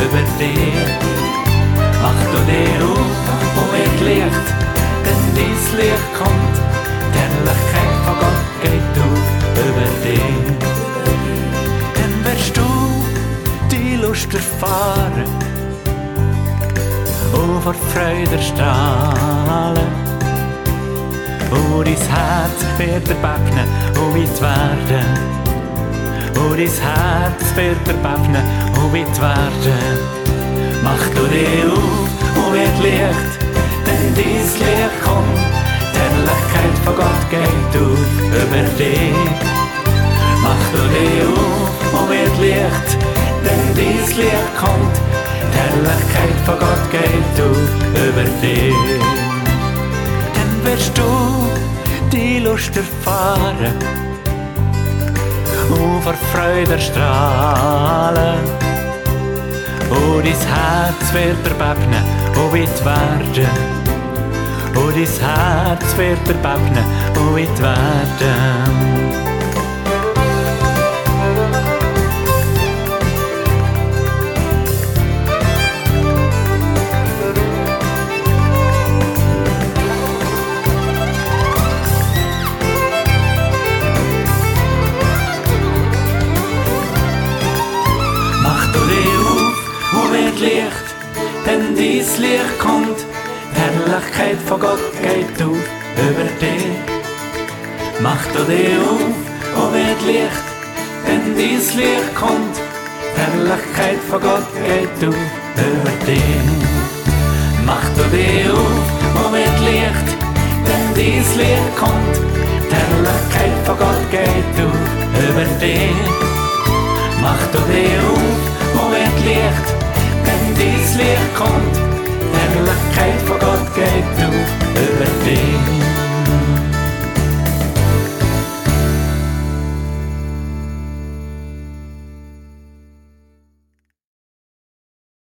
über dir. Mach du dir auf und wird Licht, denn dein Licht kommt. Die Herrlichkeit von Gott geht auf über dir. Dann wirst du die Lust erfahren und vor Freude strahlen. Und dein Herz wird erbebnen und weit werden. Und dein Herz wird erbebnen und weit werden. Mach du dich auf und wird Licht, denn dein Licht kommt. Die Herrlichkeit von Gott geht auf über dich. Mach du dich auf und wird Licht, denn dein Licht kommt. Die Herrlichkeit von Gott geht auf über dich. Dann wirst du die Lust erfahren und vor Freude strahlen. Und dein Herz wird erbebnen und weit werden. Und dein Herz wird erbebnen und weit werden. Licht, denn dein Licht kommt, die Herrlichkeit von Gott geht auf über dich. Mach du dich auf und wird Licht, denn dein Licht kommt, die Herrlichkeit von Gott geht auf über dich. Mach du dich auf und wird Licht, denn dein Licht kommt, die Herrlichkeit von Gott geht auf über dich. Mach du dich auf und wird Licht, denn dein Licht kommt, die Herrlichkeit von Gott geht auf über dich.